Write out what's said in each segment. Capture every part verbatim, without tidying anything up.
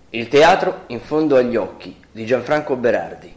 Il teatro in fondo agli occhi di Gianfranco Berardi.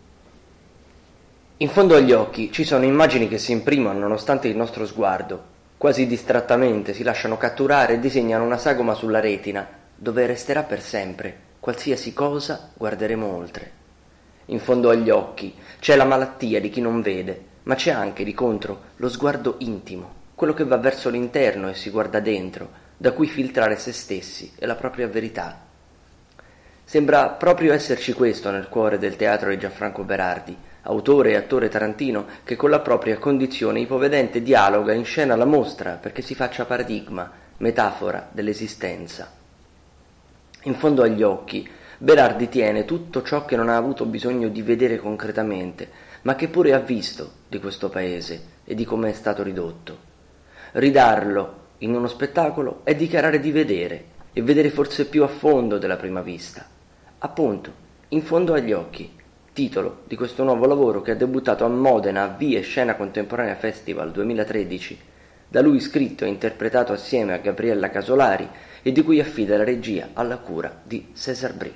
In fondo agli occhi ci sono immagini che si imprimono nonostante il nostro sguardo, quasi distrattamente si lasciano catturare e disegnano una sagoma sulla retina, dove resterà per sempre, qualsiasi cosa guarderemo oltre. In fondo agli occhi c'è la malattia di chi non vede, ma c'è anche, di contro, lo sguardo intimo, quello che va verso l'interno e si guarda dentro, da cui filtrare se stessi e la propria verità. Sembra proprio esserci questo nel cuore del teatro di Gianfranco Berardi, autore e attore tarantino che con la propria condizione ipovedente dialoga in scena la mostra perché si faccia paradigma, metafora dell'esistenza. In fondo agli occhi Berardi tiene tutto ciò che non ha avuto bisogno di vedere concretamente, ma che pure ha visto di questo paese e di come è stato ridotto. Ridarlo in uno spettacolo è dichiarare di vedere, e vedere forse più a fondo della prima vista. Appunto, In fondo agli occhi, titolo di questo nuovo lavoro che ha debuttato a Modena a Vie Scena Contemporanea Festival duemilatredici, da lui scritto e interpretato assieme a Gabriella Casolari e di cui affida la regia alla cura di César Brie.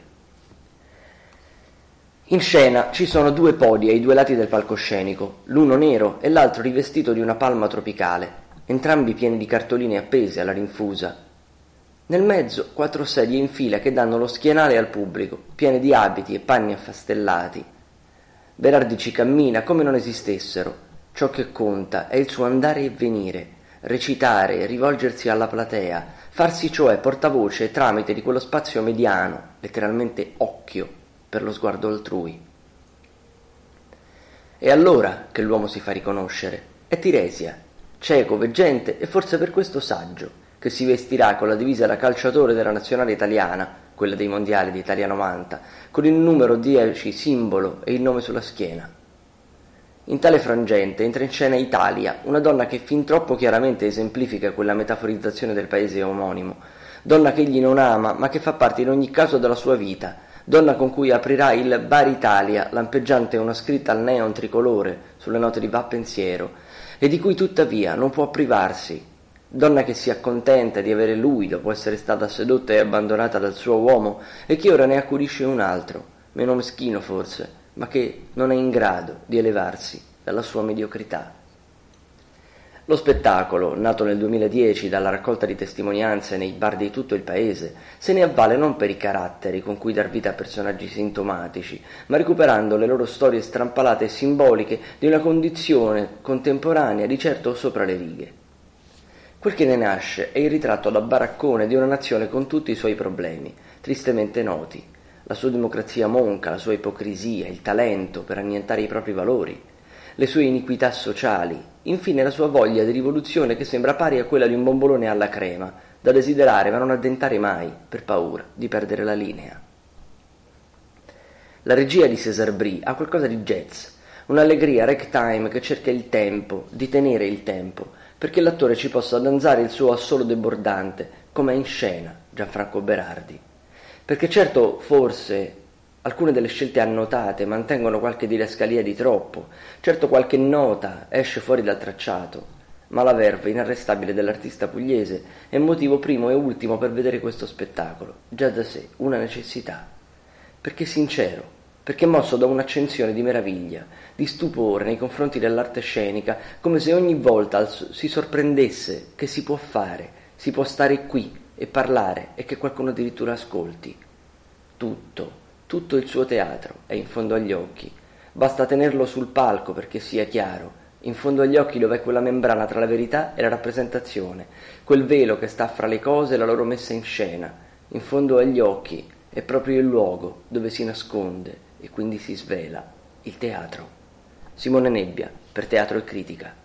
In scena ci sono due podi ai due lati del palcoscenico, l'uno nero e l'altro rivestito di una palma tropicale, entrambi pieni di cartoline appese alla rinfusa. Nel mezzo quattro sedie in fila che danno lo schienale al pubblico, piene di abiti e panni affastellati. Berardi ci cammina come non esistessero. Ciò che conta è il suo andare e venire, recitare, rivolgersi alla platea, farsi cioè portavoce tramite di quello spazio mediano, letteralmente occhio, per lo sguardo altrui. È allora che l'uomo si fa riconoscere. È Tiresia, cieco, veggente e forse per questo saggio, che si vestirà con la divisa da calciatore della nazionale italiana, quella dei mondiali di Italia novanta, con il numero dieci simbolo e il nome sulla schiena. In tale frangente entra in scena Italia, una donna che fin troppo chiaramente esemplifica quella metaforizzazione del paese omonimo, donna che egli non ama ma che fa parte in ogni caso della sua vita, donna con cui aprirà il Bar Italia, lampeggiante una scritta al neon tricolore sulle note di Va Pensiero, e di cui tuttavia non può privarsi, donna che si accontenta di avere lui dopo essere stata sedotta e abbandonata dal suo uomo e che ora ne accudisce un altro, meno meschino forse, ma che non è in grado di elevarsi dalla sua mediocrità. Lo spettacolo, nato nel duemiladieci dalla raccolta di testimonianze nei bar di tutto il paese, se ne avvale non per i caratteri con cui dar vita a personaggi sintomatici, ma recuperando le loro storie strampalate e simboliche di una condizione contemporanea di certo sopra le righe. Quel che ne nasce è il ritratto da baraccone di una nazione con tutti i suoi problemi, tristemente noti, la sua democrazia monca, la sua ipocrisia, il talento per annientare i propri valori, le sue iniquità sociali, infine la sua voglia di rivoluzione che sembra pari a quella di un bombolone alla crema, da desiderare ma non addentare mai, per paura di perdere la linea. La regia di César Brie ha qualcosa di jazz, un'allegria ragtime che cerca il tempo, di tenere il tempo, perché l'attore ci possa danzare il suo assolo debordante, come è in scena Gianfranco Berardi. Perché certo, forse, alcune delle scelte annotate mantengono qualche didascalia di troppo, certo qualche nota esce fuori dal tracciato, ma la verve inarrestabile dell'artista pugliese è motivo primo e ultimo per vedere questo spettacolo, già da sé una necessità. Perché sincero, perché mosso da un'accensione di meraviglia, di stupore nei confronti dell'arte scenica, come se ogni volta si sorprendesse che si può fare, si può stare qui e parlare e che qualcuno addirittura ascolti. Tutto, tutto il suo teatro è in fondo agli occhi. Basta tenerlo sul palco perché sia chiaro. In fondo agli occhi dov'è quella membrana tra la verità e la rappresentazione, quel velo che sta fra le cose e la loro messa in scena. In fondo agli occhi è proprio il luogo dove si nasconde e quindi si svela il teatro. Simone Nebbia, per Teatro e Critica.